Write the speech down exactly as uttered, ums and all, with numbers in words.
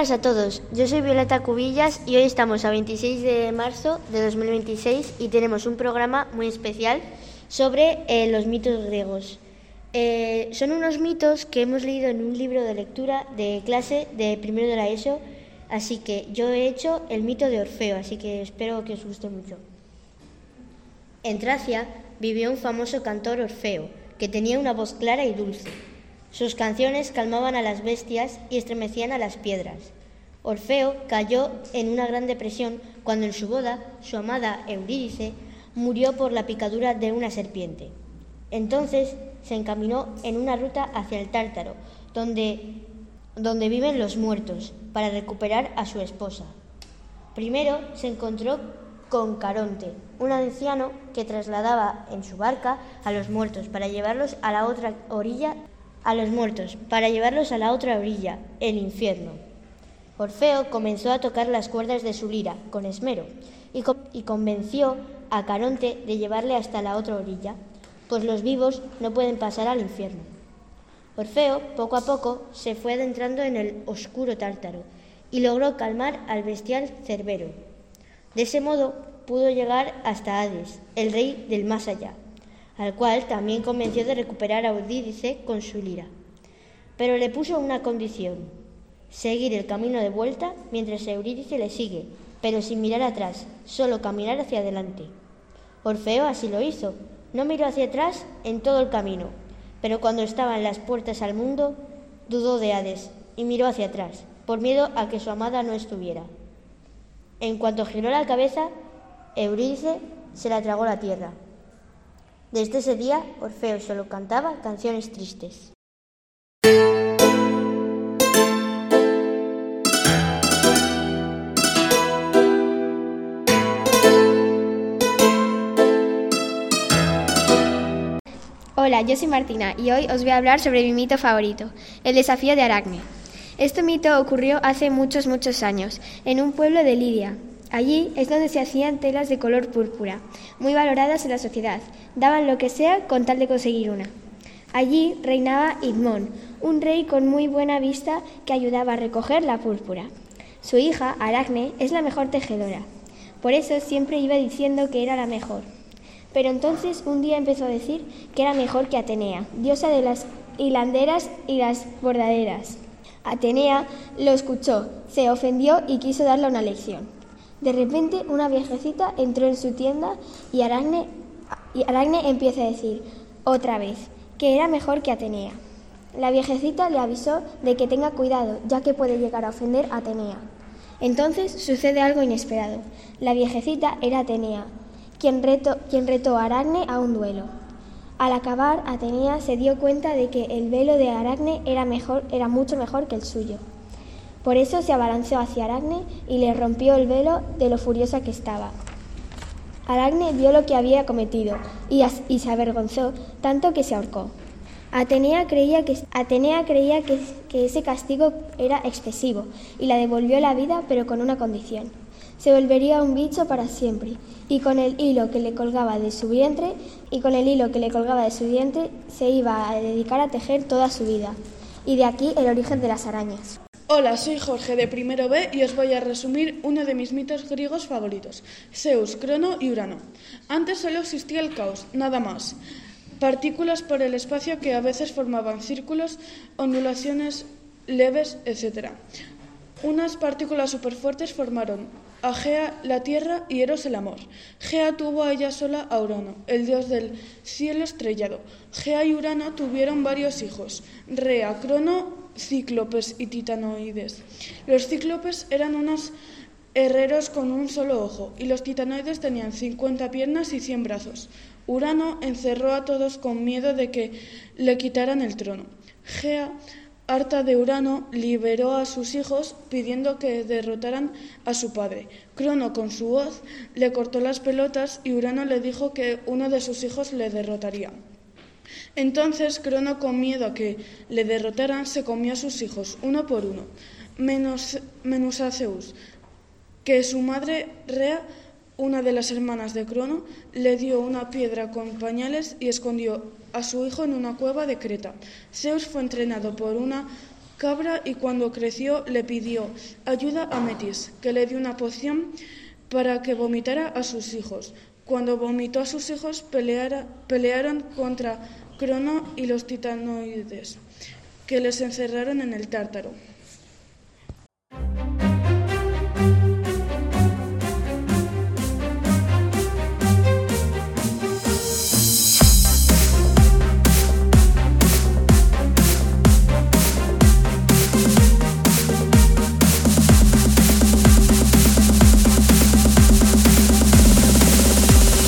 buenas a todos, yo soy Violeta Cubillas y hoy estamos a veintiséis de marzo de dos mil veintiséis y tenemos un programa muy especial sobre eh, los mitos griegos. Eh, son unos mitos que hemos leído en un libro de lectura de clase de primero de la ESO, así que yo he hecho el mito de Orfeo, así que espero que os guste mucho. En Tracia vivió un famoso cantor Orfeo, que tenía una voz clara y dulce. Sus canciones calmaban a las bestias y estremecían a las piedras. Orfeo cayó en una gran depresión cuando en su boda su amada Eurídice murió por la picadura de una serpiente. Entonces se encaminó en una ruta hacia el Tártaro, donde, donde viven los muertos, para recuperar a su esposa. Primero se encontró con Caronte, un anciano que trasladaba en su barca a los muertos para llevarlos a la otra orilla a los muertos, para llevarlos a la otra orilla, el infierno. Orfeo comenzó a tocar las cuerdas de su lira con esmero y, co- y convenció a Caronte de llevarle hasta la otra orilla, pues los vivos no pueden pasar al infierno. Orfeo, poco a poco, se fue adentrando en el oscuro Tártaro y logró calmar al bestial Cerbero. De ese modo pudo llegar hasta Hades, el rey del más allá, al cual también convenció de recuperar a Eurídice con su lira. Pero le puso una condición: seguir el camino de vuelta mientras Eurídice le sigue, pero sin mirar atrás, solo caminar hacia adelante. Orfeo así lo hizo, no miró hacia atrás en todo el camino, pero cuando estaba en las puertas al mundo, dudó de Hades y miró hacia atrás, por miedo a que su amada no estuviera. En cuanto giró la cabeza, Eurídice se la tragó la tierra. Desde ese día, Orfeo solo cantaba canciones tristes. Hola, yo soy Martina y hoy os voy a hablar sobre mi mito favorito, el desafío de Aracne. Este mito ocurrió hace muchos, muchos años, en un pueblo de Lidia. Allí es donde se hacían telas de color púrpura, muy valoradas en la sociedad. Daban lo que sea con tal de conseguir una. Allí reinaba Idmón, un rey con muy buena vista que ayudaba a recoger la púrpura. Su hija, Aracne, es la mejor tejedora. Por eso siempre iba diciendo que era la mejor. Pero entonces un día empezó a decir que era mejor que Atenea, diosa de las hilanderas y las bordaderas. Atenea lo escuchó, se ofendió y quiso darle una lección. De repente una viejecita entró en su tienda y Aracne, y Aracne empieza a decir, otra vez, que era mejor que Atenea. La viejecita le avisó de que tenga cuidado, ya que puede llegar a ofender a Atenea. Entonces sucede algo inesperado. La viejecita era Atenea, quien retó, quien retó a Aracne a un duelo. Al acabar, Atenea se dio cuenta de que el velo de Aracne era, mejor, era mucho mejor que el suyo. Por eso se abalanzó hacia Aracne y le rompió el velo de lo furiosa que estaba. Aracne vio lo que había cometido y, as- y se avergonzó tanto que se ahorcó. Atenea creía, que, Atenea creía que, que ese castigo era excesivo y la devolvió la vida, pero con una condición. Se volvería un bicho para siempre y con el hilo que le colgaba de su vientre y con el hilo que le colgaba de su vientre se iba a dedicar a tejer toda su vida. Y de aquí el origen de las arañas. Hola, soy Jorge de primero B y os voy a resumir uno de mis mitos griegos favoritos, Zeus, Crono y Urano. Antes solo existía el caos, nada más. Partículas por el espacio que a veces formaban círculos, ondulaciones leves, etcétera. Unas partículas superfuertes formaron a Gea, la tierra, y Eros, el amor. Gea tuvo a ella sola a Urano, el dios del cielo estrellado. Gea y Urano tuvieron varios hijos, Rea, Crono, cíclopes y titanoides. Los cíclopes eran unos herreros con un solo ojo, y los titanoides tenían cincuenta piernas y cien brazos. Urano encerró a todos con miedo de que le quitaran el trono. Gea, harta de Urano, liberó a sus hijos pidiendo que derrotaran a su padre. Crono, con su voz, le cortó las pelotas y Urano le dijo que uno de sus hijos le derrotaría. Entonces Crono, con miedo a que le derrotaran, se comió a sus hijos, uno por uno, menos, menos a Zeus, que su madre Rea, una de las hermanas de Crono, le dio una piedra con pañales y escondió a su hijo en una cueva de Creta. Zeus fue entrenado por una cabra y cuando creció le pidió ayuda a Metis, que le dio una poción para que vomitara a sus hijos. Cuando vomitó a sus hijos peleara, pelearon contra Crono y los titanoides, que les encerraron en el Tártaro.